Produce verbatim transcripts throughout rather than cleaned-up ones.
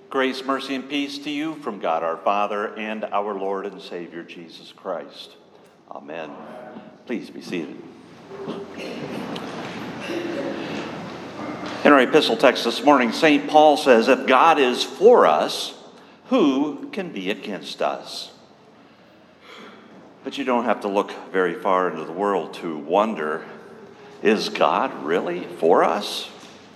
Grace, mercy, and peace to you from God our Father and our Lord and Savior Jesus Christ. Amen. Please be seated. In our epistle text this morning, Saint Paul says, if God is for us, who can be against us? But you don't have to look very far into the world to wonder, is God really for us?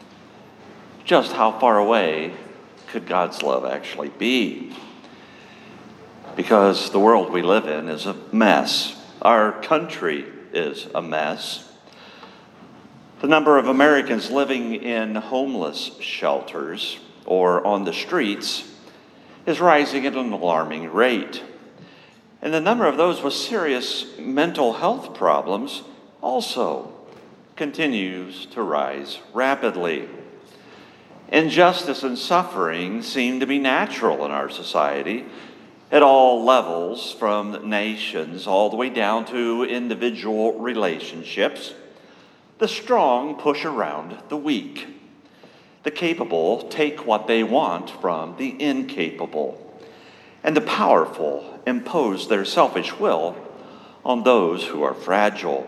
Just how far away could God's love actually be? Because the world we live in is a mess. Our country is a mess. The number of Americans living in homeless shelters or on the streets is rising at an alarming rate. And the number of those with serious mental health problems also continues to rise rapidly. Injustice and suffering seem to be natural in our society at all levels, from nations all the way down to individual relationships. The strong push around the weak. The capable take what they want from the incapable. And the powerful impose their selfish will on those who are fragile.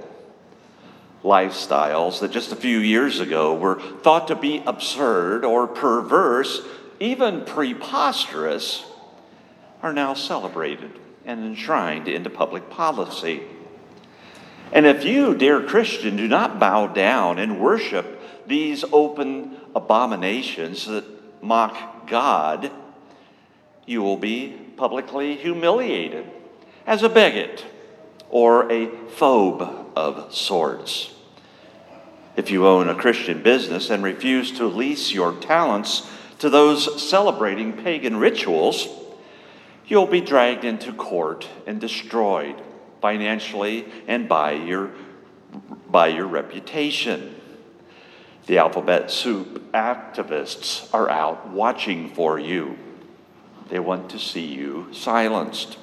Lifestyles that just a few years ago were thought to be absurd or perverse, even preposterous, are now celebrated and enshrined into public policy. And if you, dear Christian, do not bow down and worship these open abominations that mock God, you will be publicly humiliated as a bigot or a phobe of sorts. If you own a Christian business and refuse to lease your talents to those celebrating pagan rituals, you'll be dragged into court and destroyed financially and by your, by your reputation. The alphabet soup activists are out watching for you. They want to see you silenced.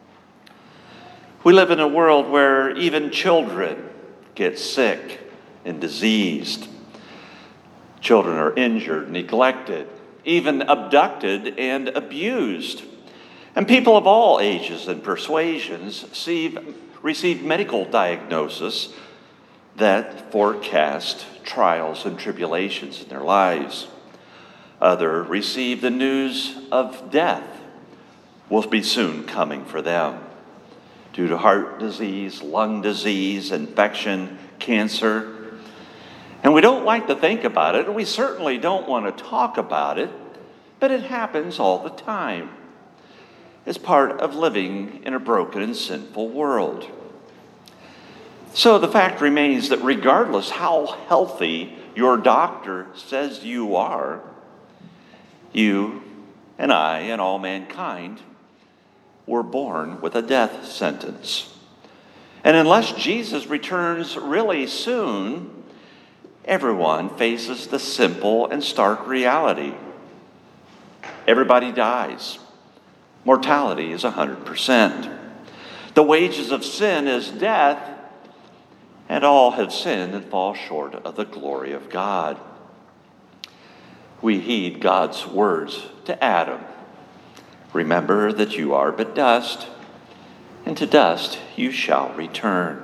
We live in a world where even children get sick and diseased. Children are injured, neglected, even abducted and abused. And people of all ages and persuasions receive, receive medical diagnosis that forecast trials and tribulations in their lives. Others receive the news of death will be soon coming for them due to heart disease, lung disease, infection, cancer. And we don't like to think about it, and we certainly don't want to talk about it, but it happens all the time. It's part of living in a broken and sinful world. So the fact remains that regardless how healthy your doctor says you are, you and I and all mankind were born with a death sentence. And unless Jesus returns really soon, everyone faces the simple and stark reality. Everybody dies. Mortality is one hundred percent. The wages of sin is death, and all have sinned and fall short of the glory of God. We heed God's words to Adam. Remember that you are but dust, and to dust you shall return.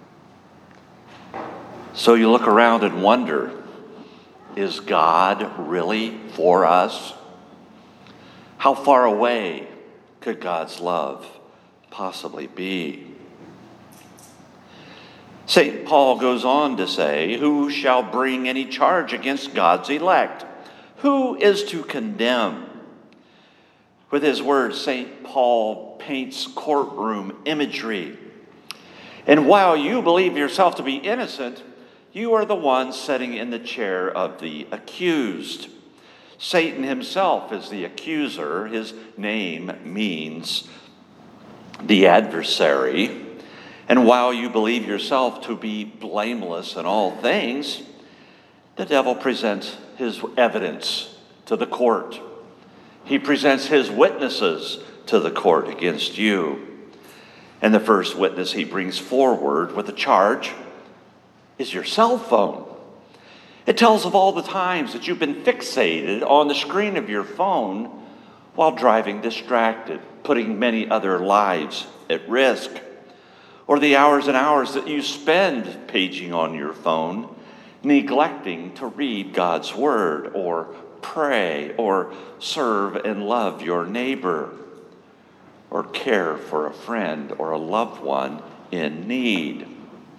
So you look around and wonder, is God really for us? How far away could God's love possibly be? Saint Paul goes on to say, who shall bring any charge against God's elect? Who is to condemn? With his words, Saint Paul paints courtroom imagery. And while you believe yourself to be innocent, you are the one sitting in the chair of the accused. Satan himself is the accuser. His name means the adversary. And while you believe yourself to be blameless in all things, the devil presents his evidence to the court. He presents his witnesses to the court against you. And the first witness he brings forward with a charge is your cell phone. It tells of all the times that you've been fixated on the screen of your phone while driving distracted, putting many other lives at risk. Or the hours and hours that you spend paging on your phone, neglecting to read God's word or pray or serve and love your neighbor or care for a friend or a loved one in need.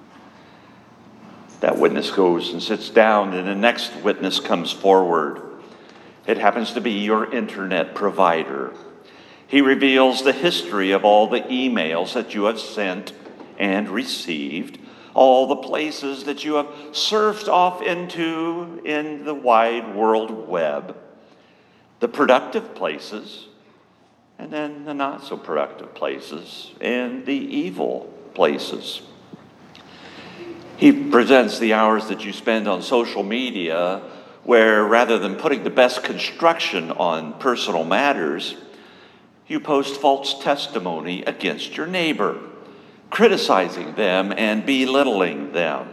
That witness goes and sits down, and the next witness comes forward. It happens to be your internet provider. He reveals the history of all the emails that you have sent and received, all the places that you have surfed off into in the wide world web, the productive places, and then the not so productive places, and the evil places. He presents the hours that you spend on social media, where rather than putting the best construction on personal matters, you post false testimony against your neighbor, criticizing them and belittling them.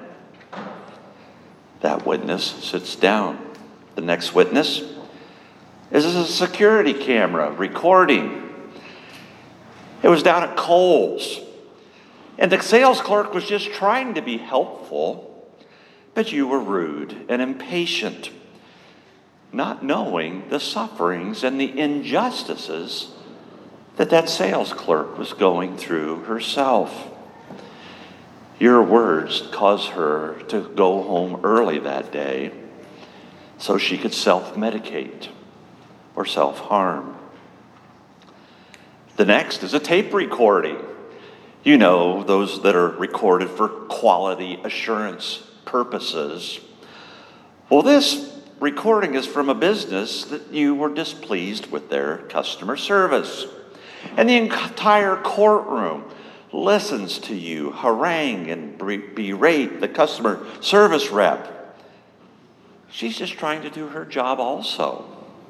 That witness sits down. The next witness is a security camera recording. It was down at Kohl's, and the sales clerk was just trying to be helpful, but you were rude and impatient, not knowing the sufferings and the injustices that that sales clerk was going through herself. Your words caused her to go home early that day so she could self-medicate or self-harm. The next is a tape recording. You know, those that are recorded for quality assurance purposes. Well, this recording is from a business that you were displeased with their customer service. And the entire courtroom listens to you harangue and berate the customer service rep. She's just trying to do her job also.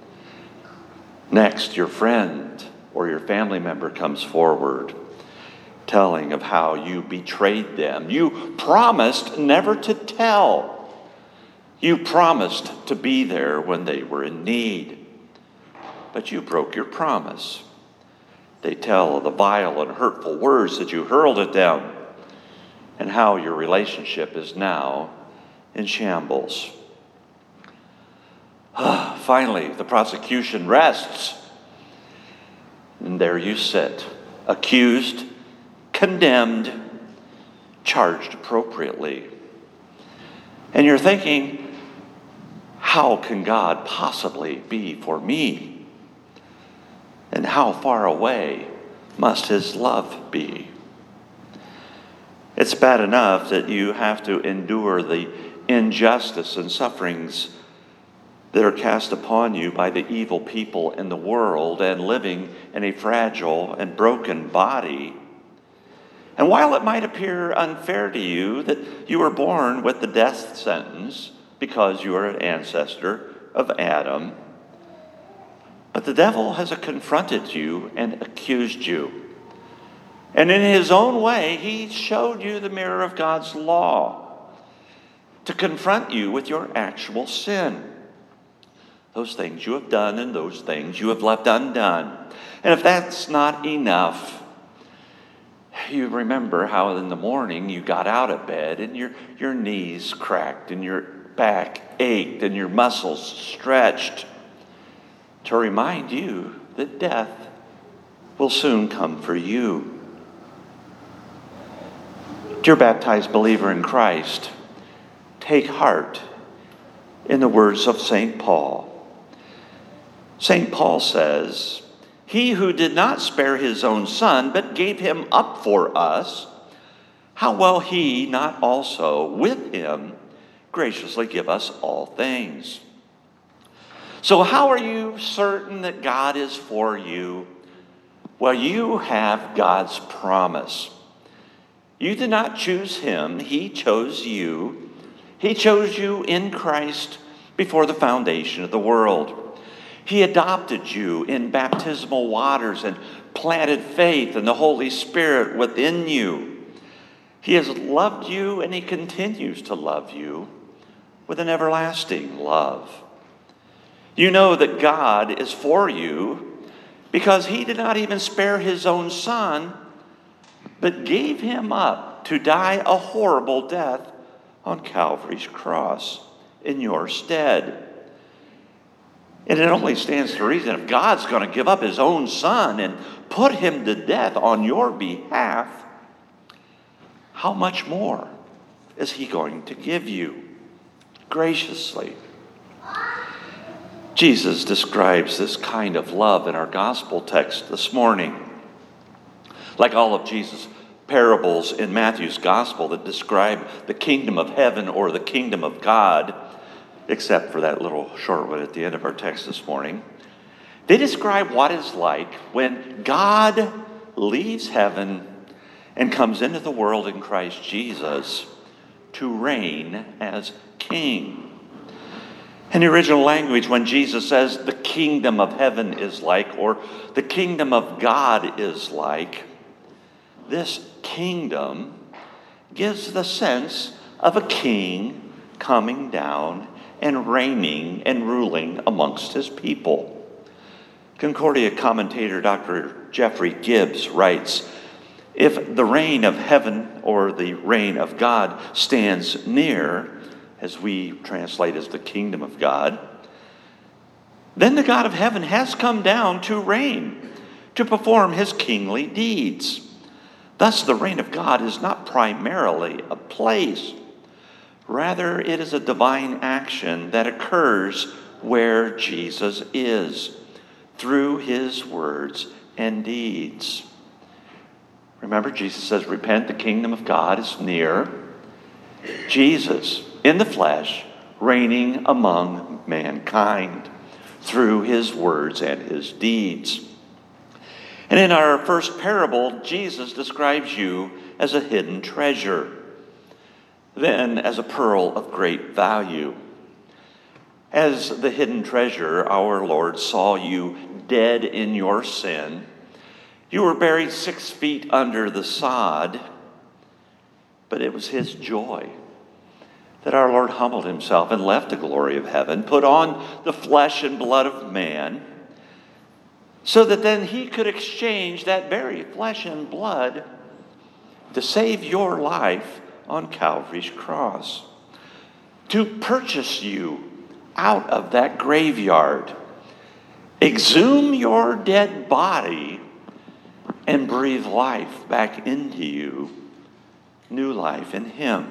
Next, your friend or your family member comes forward, telling of how you betrayed them. You promised never to tell. You promised to be there when they were in need, but you broke your promise. They tell of the vile and hurtful words that you hurled at them and how your relationship is now in shambles. Finally, the prosecution rests, and there you sit, accused, condemned, charged appropriately. And you're thinking, how can God possibly be for me? And how far away must his love be? It's bad enough that you have to endure the injustice and sufferings that are cast upon you by the evil people in the world and living in a fragile and broken body. And while it might appear unfair to you that you were born with the death sentence because you are an ancestor of Adam, but the devil has confronted you and accused you. And in his own way, he showed you the mirror of God's law to confront you with your actual sin. Those things you have done and those things you have left undone. And if that's not enough, you remember how in the morning you got out of bed and your, your knees cracked and your back ached and your muscles stretched, to remind you that death will soon come for you. Dear baptized believer in Christ, take heart in the words of Saint Paul. Saint Paul says, "He who did not spare his own son, but gave him up for us, how will he not also with him graciously give us all things?" So how are you certain that God is for you? Well, you have God's promise. You did not choose him. He chose you. He chose you in Christ before the foundation of the world. He adopted you in baptismal waters and planted faith in the Holy Spirit within you. He has loved you and he continues to love you with an everlasting love. You know that God is for you because he did not even spare his own son, but gave him up to die a horrible death on Calvary's cross in your stead. And it only stands to reason if God's going to give up his own son and put him to death on your behalf, how much more is he going to give you graciously? Jesus describes this kind of love in our gospel text this morning. Like all of Jesus' parables in Matthew's gospel that describe the kingdom of heaven or the kingdom of God, except for that little short one at the end of our text this morning, they describe what it's like when God leaves heaven and comes into the world in Christ Jesus to reign as king. In the original language, when Jesus says the kingdom of heaven is like, or the kingdom of God is like, this kingdom gives the sense of a king coming down and reigning and ruling amongst his people. Concordia commentator Doctor Jeffrey Gibbs writes, if the reign of heaven or the reign of God stands near, as we translate as the kingdom of God, then the God of heaven has come down to reign, to perform his kingly deeds. Thus, the reign of God is not primarily a place. Rather, it is a divine action that occurs where Jesus is, through his words and deeds. Remember, Jesus says, repent, the kingdom of God is near. Jesus, in the flesh, reigning among mankind through his words and his deeds. And in our first parable, Jesus describes you as a hidden treasure, then as a pearl of great value. As the hidden treasure, our Lord saw you dead in your sin. You were buried six feet under the sod, but it was his joy that our Lord humbled himself and left the glory of heaven, put on the flesh and blood of man, so that then he could exchange that very flesh and blood to save your life on Calvary's cross, to purchase you out of that graveyard, exhume your dead body, and breathe life back into you, new life in him.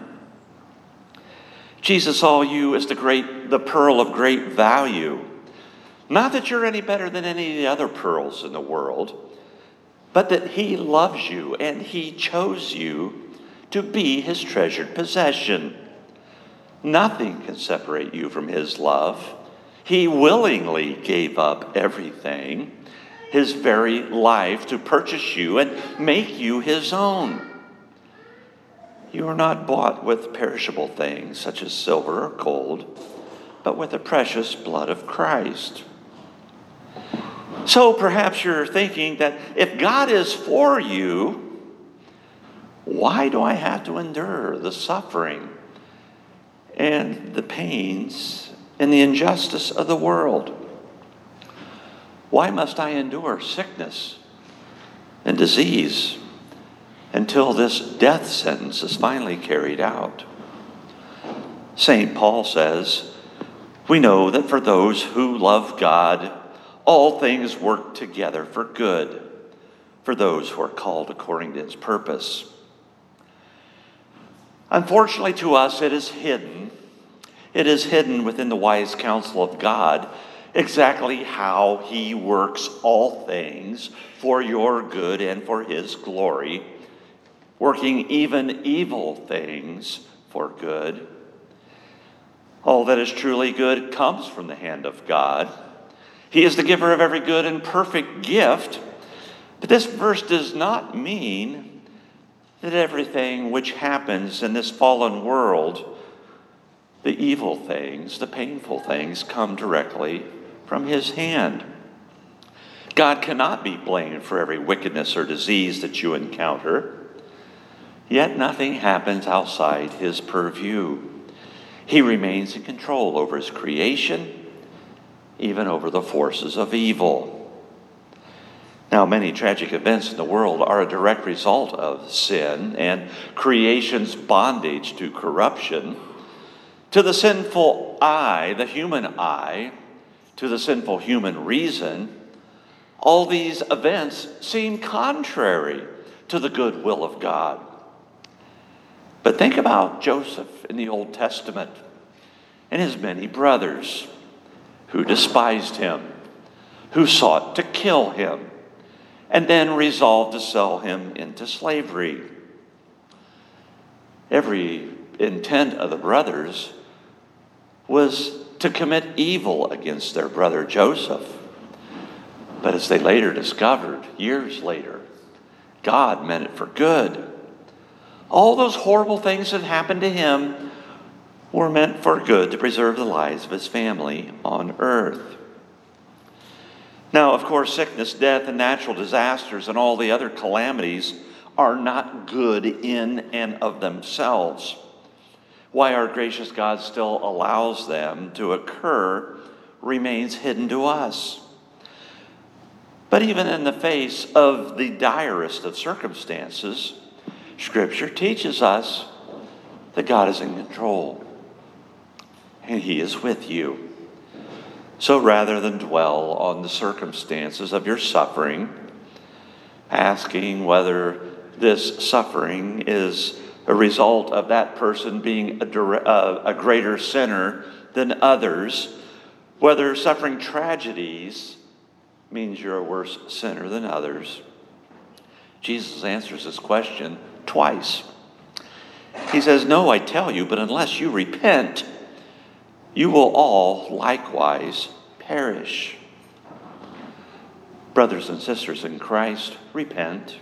Jesus saw you as the great, the pearl of great value. Not that you're any better than any of the other pearls in the world, but that he loves you and he chose you to be his treasured possession. Nothing can separate you from his love. He willingly gave up everything, his very life, to purchase you and make you his own. You are not bought with perishable things such as silver or gold, but with the precious blood of Christ. So perhaps you're thinking that if God is for you, why do I have to endure the suffering and the pains and the injustice of the world? Why must I endure sickness and disease until this death sentence is finally carried out? Saint Paul says, we know that for those who love God, all things work together for good, for those who are called according to his purpose. Unfortunately to us, it is hidden. It is hidden within the wise counsel of God exactly how he works all things for your good and for his glory, working even evil things for good. All that is truly good comes from the hand of God. He is the giver of every good and perfect gift. But this verse does not mean that everything which happens in this fallen world, the evil things, the painful things, come directly from his hand. God cannot be blamed for every wickedness or disease that you encounter, yet nothing happens outside his purview. He remains in control over his creation, even over the forces of evil. Now, many tragic events in the world are a direct result of sin and creation's bondage to corruption. To the sinful eye, the human eye, to the sinful human reason, all these events seem contrary to the good will of God. But think about Joseph in the Old Testament and his many brothers who despised him, who sought to kill him, and then resolved to sell him into slavery. Every intent of the brothers was to commit evil against their brother Joseph. But as they later discovered, years later, God meant it for good. All those horrible things that happened to him were meant for good to preserve the lives of his family on earth. Now, of course, sickness, death, and natural disasters and all the other calamities are not good in and of themselves. Why our gracious God still allows them to occur remains hidden to us. But even in the face of the direst of circumstances, Scripture teaches us that God is in control and He is with you. So rather than dwell on the circumstances of your suffering, asking whether this suffering is a result of that person being a, a, a greater sinner than others, whether suffering tragedies means you're a worse sinner than others, Jesus answers this question twice. He says, "No, I tell you, but unless you repent, you will all likewise perish." Brothers and sisters in Christ, repent.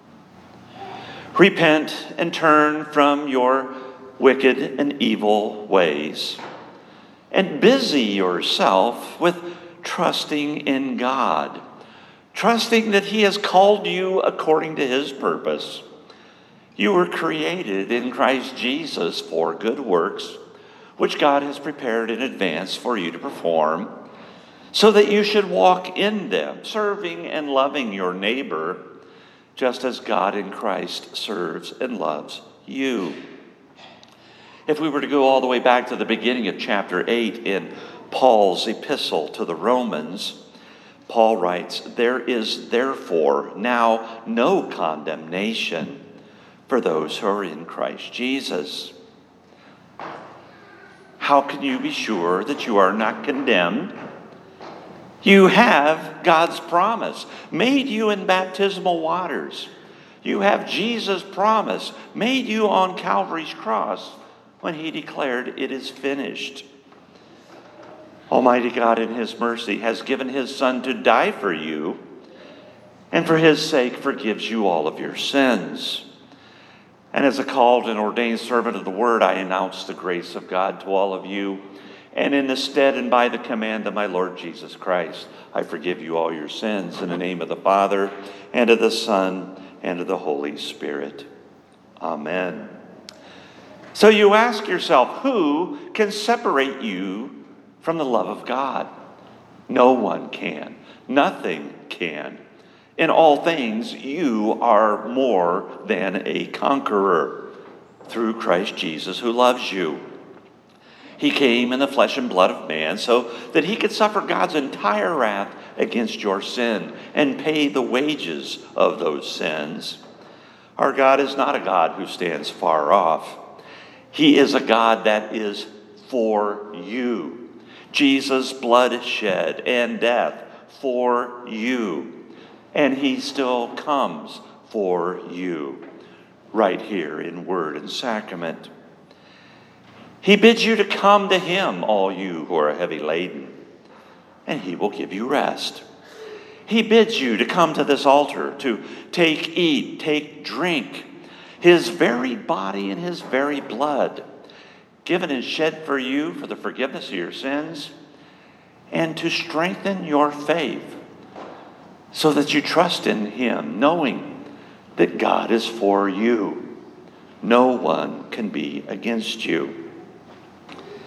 Repent and turn from your wicked and evil ways, and busy yourself with trusting in God, trusting that He has called you according to His purpose. You were created in Christ Jesus for good works, which God has prepared in advance for you to perform, so that you should walk in them, serving and loving your neighbor, just as God in Christ serves and loves you. If we were to go all the way back to the beginning of chapter eight in Paul's epistle to the Romans, Paul writes, "There is therefore now no condemnation for those who are in Christ Jesus." How can you be sure that you are not condemned? You have God's promise made you in baptismal waters. You have Jesus' promise made you on Calvary's cross when He declared, "It is finished." Almighty God in His mercy has given His Son to die for you, and for His sake forgives you all of your sins. And as a called and ordained servant of the Word, I announce the grace of God to all of you. And in the stead and by the command of my Lord Jesus Christ, I forgive you all your sins in the name of the Father, and of the Son, and of the Holy Spirit. Amen. So you ask yourself, who can separate you from the love of God? No one can. Nothing can. In all things, you are more than a conqueror through Christ Jesus, who loves you. He came in the flesh and blood of man so that He could suffer God's entire wrath against your sin and pay the wages of those sins. Our God is not a God who stands far off. He is a God that is for you. Jesus' blood shed and death for you. And He still comes for you right here in word and sacrament. He bids you to come to Him, all you who are heavy laden, and He will give you rest. He bids you to come to this altar, to take, eat, take, drink His very body and His very blood, given and shed for you for the forgiveness of your sins, and to strengthen your faith so that you trust in Him, knowing that God is for you. No one can be against you.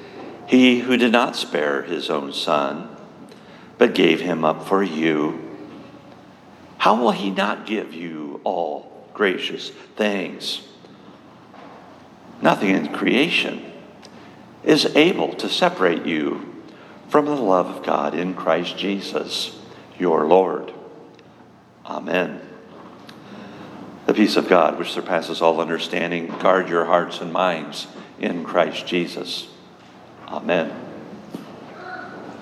He who did not spare his own son, but gave him up for you, how will he not give you all gracious things? Nothing in creation is able to separate you from the love of God in Christ Jesus, your Lord. Amen. The peace of God, which surpasses all understanding, guard your hearts and minds in Christ Jesus. Amen.